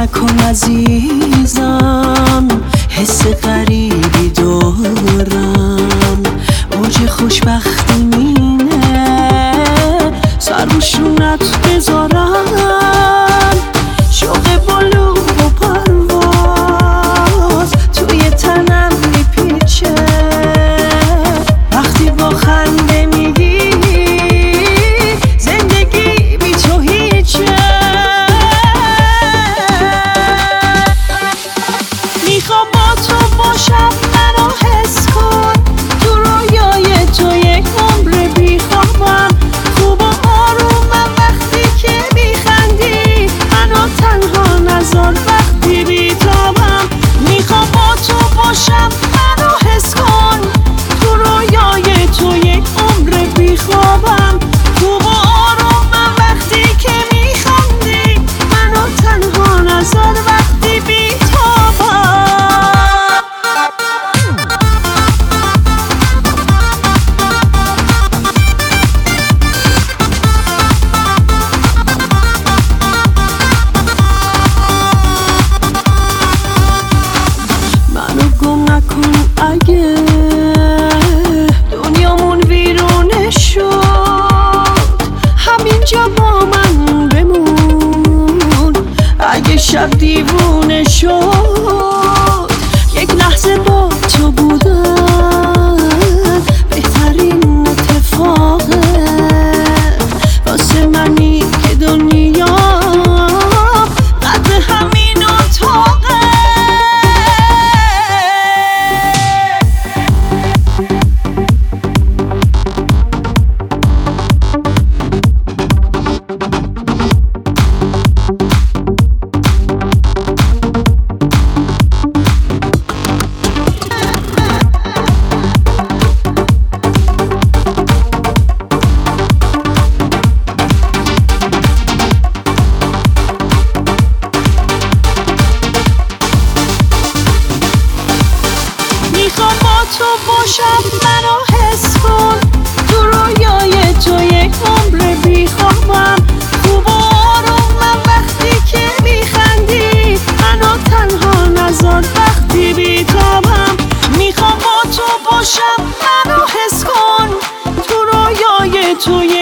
نکن عزیزم، حس غریبی دارم، اوج خوشبختی مینه سر رو شونت بذارم، شوق بالو و پرواز توی تنم میپیچه، وقتی با خنده میگی زندگی بی تو هیچه. میخوام با تو باشم، منو حس کن، تو رویای تو یک عمر بیخوابم، خوب و آرومم وقتی که میخندی، منو تنها نذار وقتی بیتابم. میخوام با تو باشم، منو حس کن، تو رویای تو یک عمر بیخوابم، خوب و آرومم وقتی که میخندی، منو تنها نذار وقتی بیتابم. منو گم نکن اگه دنیامون ویرونه شد، همینجا با من بمون، اگه شب دیوونه شد، یک لحظه با تو بودن بهترین اتفاقه واسه منی که دنیا قد همین اتاقه. میخوام با تو باشم، منو حس کن، تو رویای تو یک عمر بیخوابم، خوب و آرومم وقتی که میخندی، منو تنها نذار وقتی بیتابم. میخوام با تو باشم، منو حس کن، تو رویای تو